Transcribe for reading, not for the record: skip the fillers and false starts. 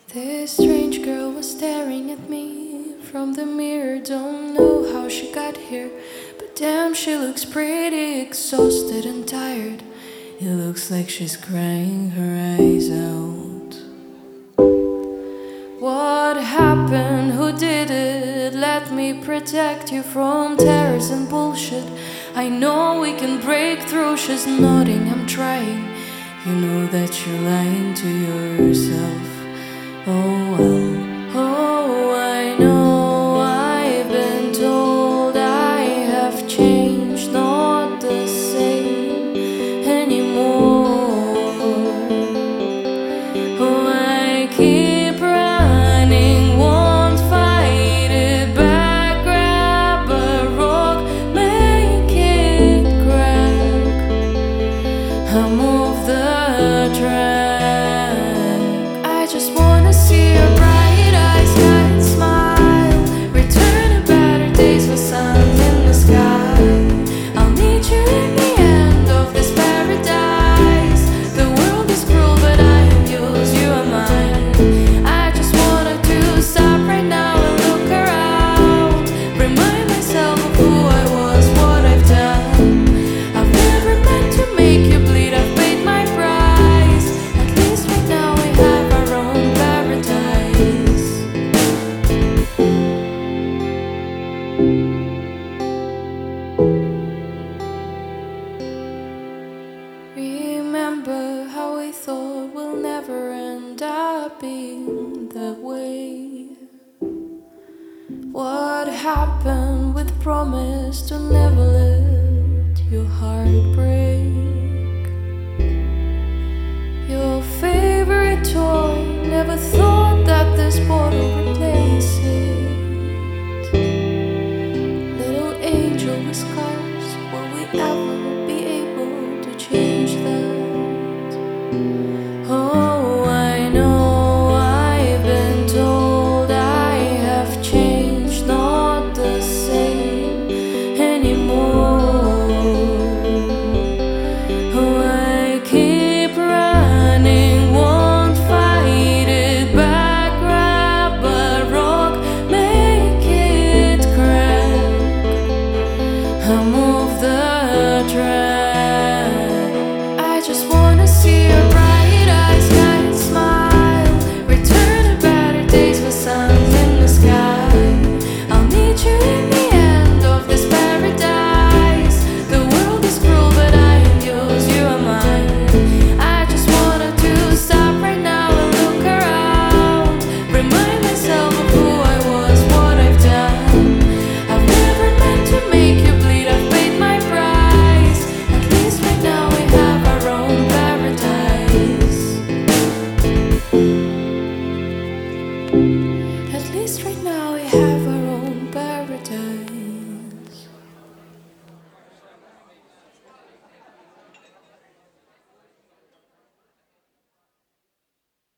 This strange girl was staring at me from the mirror. Don't know how she got here, but damn, she looks pretty exhausted and tired. It looks like she's crying her eyes out. What happened? Who did it? Let me protect you from terrors and bullshit. I know we can break through. She's nodding, I'm trying. You know that you're lying to yourself. Oh well, oh I know. I've been told I have changed, not the same anymore. Oh, I keep running, won't fight it back. Grab a rock, make it crack. I move the track. I just wanna see your bright eyes, guide, smile. Return to better days with sun in the sky. I'll meet you in the end of this paradise. The world is cruel, but I am yours, you are mine. I just wanted to stop right now and look around. Remind myself of who I was, what I've done. I've never meant to make you bleed, I've paid my price. At least right now we have our own paradise. Remember how we thought we'll never end up being that way. What happened with promise to never let your heart break? Your favorite toy, never thought that this bottle replaces.